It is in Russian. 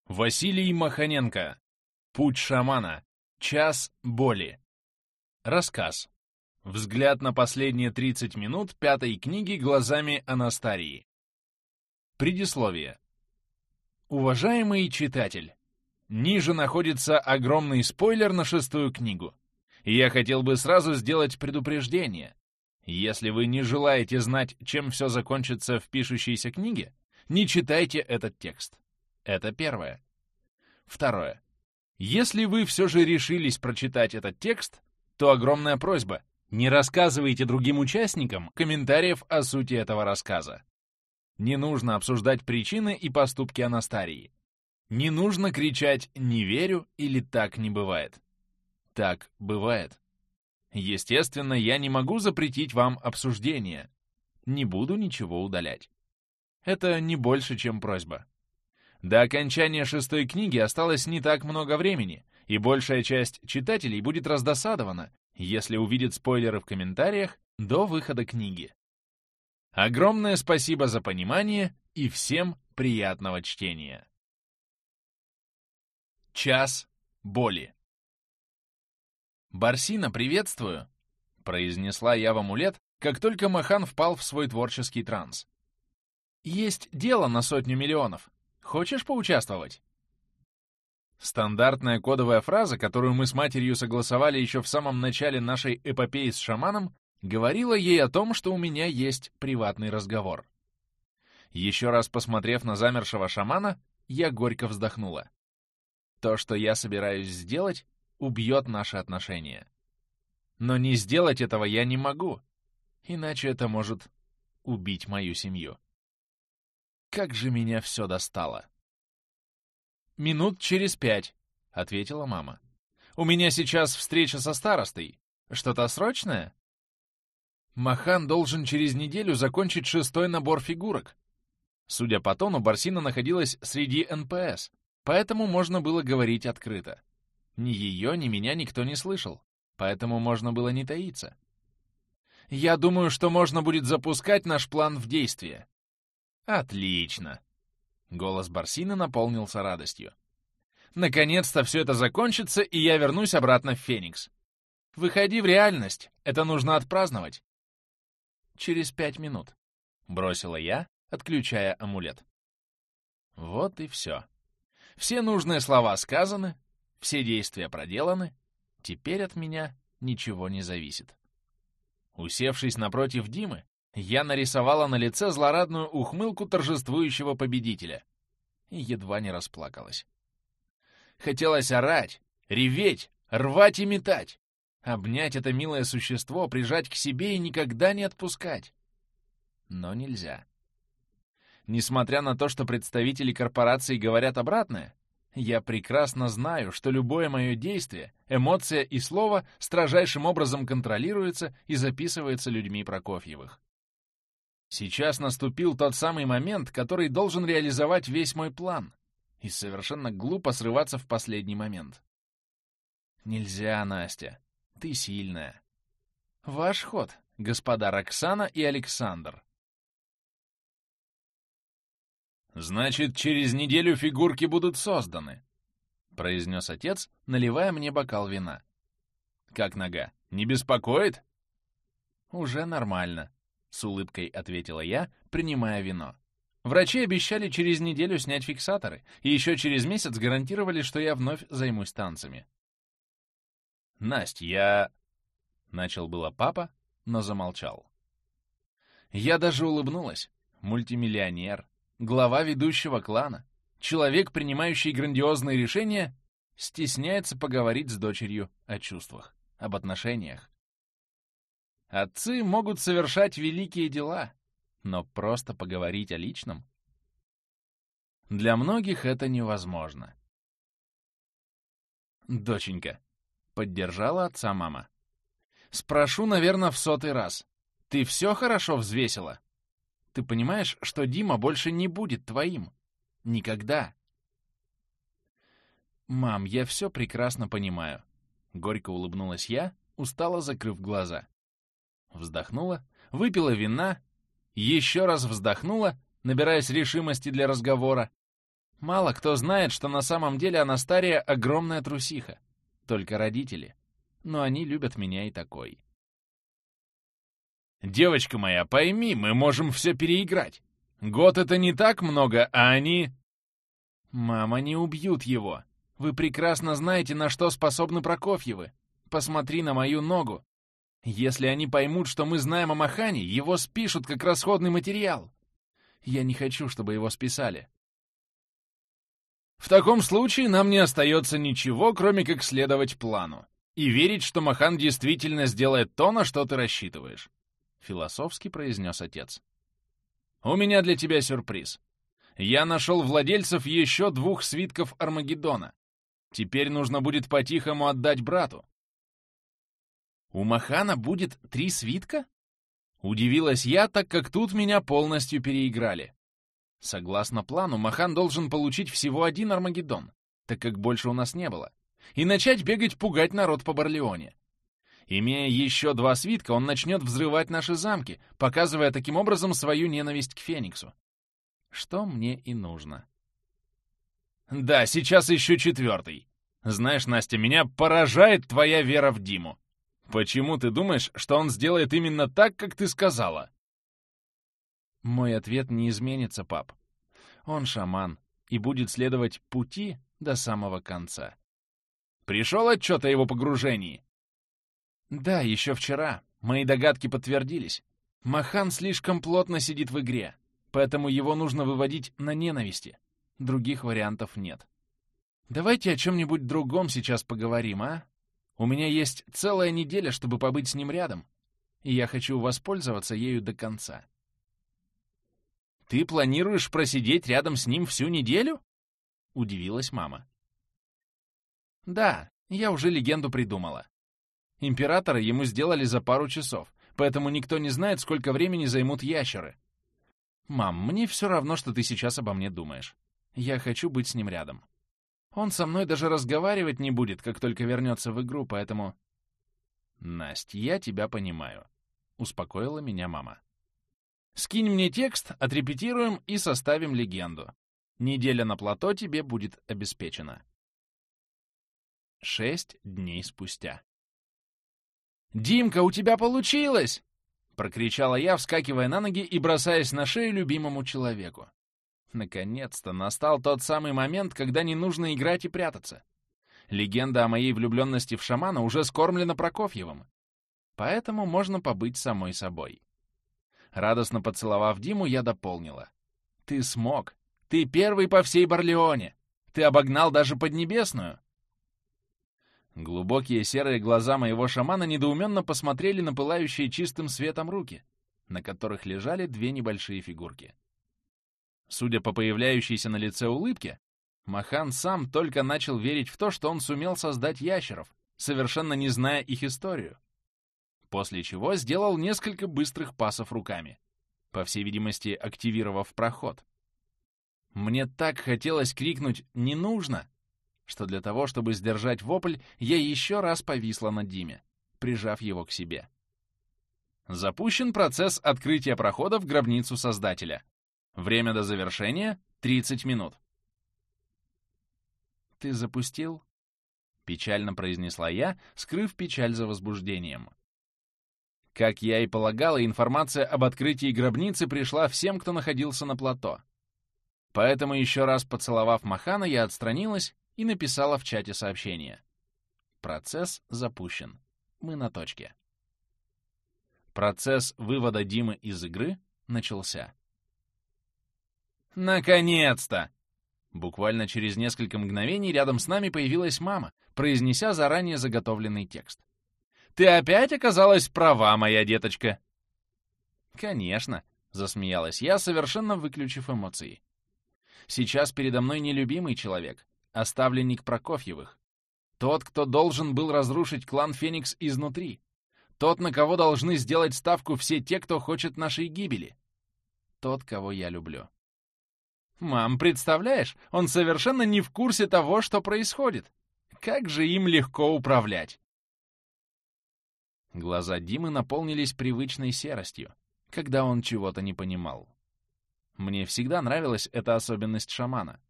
Василий Маханенко. Путь шамана. Час боли. Рассказ. Взгляд на последние 30 минут пятой книги глазами Анастарии. Предисловие. Уважаемый читатель, ниже находится огромный спойлер на 6-ю книгу. И я хотел бы сразу сделать предупреждение. Если вы не желаете знать, чем все закончится в пишущейся книге, не читайте этот текст. Это первое. Второе. Если вы все же решились прочитать этот текст, то огромная просьба — не рассказывайте другим участникам комментариев о сути этого рассказа. Не нужно обсуждать причины и поступки Анастарии. Не нужно кричать «не верю» или «так не бывает». Так бывает. Естественно, я не могу запретить вам обсуждение. Не буду ничего удалять. Это не больше, чем просьба. До окончания 6-й книги осталось не так много времени, и большая часть читателей будет раздосадована, если увидит спойлеры в комментариях до выхода книги. Огромное спасибо за понимание и всем приятного чтения. Час боли. «Барсина, приветствую!» — произнесла я в амулет, как только Махан впал в свой творческий транс. «Есть дело на 100 миллионов. Хочешь поучаствовать?» Стандартная кодовая фраза, которую мы с матерью согласовали еще в самом начале нашей эпопеи с шаманом, говорила ей о том, что у меня есть приватный разговор. Еще раз посмотрев на замершего шамана, я горько вздохнула. То, что я собираюсь сделать, убьет наши отношения. Но не сделать этого я не могу, иначе это может убить мою семью. Как же меня все достало. «Минут через 5», — ответила мама. «У меня сейчас встреча со старостой. Что-то срочное?» Махан должен через неделю закончить 6-й набор фигурок. Судя по тону, Барсина находилась среди НПС, поэтому можно было говорить открыто. Ни ее, ни меня никто не слышал, поэтому можно было не таиться. «Я думаю, что можно будет запускать наш план в действие». «Отлично!» Голос Барсины наполнился радостью. «Наконец-то все это закончится, и я вернусь обратно в Феникс. Выходи в реальность, это нужно отпраздновать». «Через 5 минут», — бросила я, отключая амулет. Вот и все. Все нужные слова сказаны, все действия проделаны, теперь от меня ничего не зависит. Усевшись напротив Димы, я нарисовала на лице злорадную ухмылку торжествующего победителя и едва не расплакалась. Хотелось орать, реветь, рвать и метать, обнять это милое существо, прижать к себе и никогда не отпускать. Но нельзя. Несмотря на то, что представители корпорации говорят обратное, я прекрасно знаю, что любое мое действие, эмоция и слово строжайшим образом контролируется и записывается людьми Прокофьевых. Сейчас наступил тот самый момент, который должен реализовать весь мой план, и совершенно глупо срываться в последний момент. Нельзя, Настя. Ты сильная. Ваш ход, господа Роксана и Александр. «Значит, через неделю фигурки будут созданы», — произнес отец, наливая мне бокал вина. «Как нога? Не беспокоит?» «Уже нормально», — с улыбкой ответила я, принимая вино. «Врачи обещали через неделю снять фиксаторы, и еще через месяц гарантировали, что я вновь займусь танцами». «Насть, я...» — начал было папа, но замолчал. Я даже улыбнулась. Мультимиллионер, глава ведущего клана, человек, принимающий грандиозные решения, стесняется поговорить с дочерью о чувствах, об отношениях. Отцы могут совершать великие дела, но просто поговорить о личном? Для многих это невозможно. «Доченька», — поддержала отца мама, — «спрошу, наверное, в 100-й раз. Ты все хорошо взвесила? Ты понимаешь, что Дима больше не будет твоим? Никогда». «Мам, я все прекрасно понимаю», — горько улыбнулась я, устало закрыв глаза. Вздохнула, выпила вина, еще раз вздохнула, набираясь решимости для разговора, Мало кто знает, что на самом деле Анастария — огромная трусиха. Только родители. Но они любят меня и такой. «Девочка моя, пойми, мы можем все переиграть. Год — это не так много, а они...» «Мама, не убьют его. Вы прекрасно знаете, на что способны Прокофьевы. Посмотри на мою ногу. Если они поймут, что мы знаем о Махане, его спишут как расходный материал. Я не хочу, чтобы его списали». «В таком случае нам не остается ничего, кроме как следовать плану и верить, что Махан действительно сделает то, на что ты рассчитываешь», — философски произнес отец. «У меня для тебя сюрприз. Я нашел владельцев еще 2 свитков Армагеддона. Теперь нужно будет по-тихому отдать брату». «У Махана будет 3 свитка?» Удивилась я, так как тут меня полностью переиграли. Согласно плану, Махан должен получить всего 1 Армагеддон, так как больше у нас не было, и начать бегать пугать народ по Барлеоне. Имея еще 2 свитка, он начнет взрывать наши замки, показывая таким образом свою ненависть к Фениксу. Что мне и нужно. «Да, сейчас еще 4. Знаешь, Настя, меня поражает твоя вера в Диму. Почему ты думаешь, что он сделает именно так, как ты сказала?» Мой ответ не изменится, пап. Он шаман и будет следовать пути до самого конца. Пришел отчет о его погружении? Да, еще вчера. Мои догадки подтвердились. Махан слишком плотно сидит в игре, поэтому его нужно выводить на ненависти. Других вариантов нет. Давайте о чем-нибудь другом сейчас поговорим, а? У меня есть целая неделя, чтобы побыть с ним рядом, и я хочу воспользоваться ею до конца. «Ты планируешь просидеть рядом с ним всю неделю?» — удивилась мама. «Да, я уже легенду придумала. Императора ему сделали за пару часов, поэтому никто не знает, сколько времени займут ящеры. Мам, мне все равно, что ты сейчас обо мне думаешь. Я хочу быть с ним рядом. Он со мной даже разговаривать не будет, как только вернется в игру, поэтому...» «Насть, я тебя понимаю», — успокоила меня мама. «Скинь мне текст, отрепетируем и составим легенду. Неделя на плато тебе будет обеспечена». 6 дней спустя. «Димка, у тебя получилось!» — прокричала я, вскакивая на ноги и бросаясь на шею любимому человеку. Наконец-то настал тот самый момент, когда не нужно играть и прятаться. Легенда о моей влюбленности в шамана уже скормлена Прокофьевым, поэтому можно побыть самой собой. Радостно поцеловав Диму, я дополнила. «Ты смог! Ты первый по всей Барлеоне! Ты обогнал даже Поднебесную!» Глубокие серые глаза моего шамана недоуменно посмотрели на пылающие чистым светом руки, на которых лежали 2 небольшие фигурки. Судя по появляющейся на лице улыбке, Махан сам только начал верить в то, что он сумел создать ящеров, совершенно не зная их историю. После чего сделал несколько быстрых пасов руками, по всей видимости, активировав проход. Мне так хотелось крикнуть «не нужно!», что для того, чтобы сдержать вопль, я еще раз повисла над Диме, прижав его к себе. Запущен процесс открытия прохода в гробницу Создателя. Время до завершения — 30 минут. «Ты запустил?» — печально произнесла я, скрыв печаль за возбуждением. Как я и полагала, информация об открытии гробницы пришла всем, кто находился на плато. Поэтому, еще раз поцеловав Махана, я отстранилась и написала в чате сообщение. Процесс запущен. Мы на точке. Процесс вывода Димы из игры начался. «Наконец-то!» Буквально через несколько мгновений рядом с нами появилась мама, произнеся заранее заготовленный текст. «Ты опять оказалась права, моя деточка!» «Конечно!» — засмеялась я, совершенно выключив эмоции. «Сейчас передо мной не любимый человек, а ставленник Прокофьевых. Тот, кто должен был разрушить клан Феникс изнутри. Тот, на кого должны сделать ставку все те, кто хочет нашей гибели. Тот, кого я люблю. Мам, представляешь, он совершенно не в курсе того, что происходит. Как же им легко управлять!» Глаза Димы наполнились привычной серостью, когда он чего-то не понимал. Мне всегда нравилась эта особенность шамана.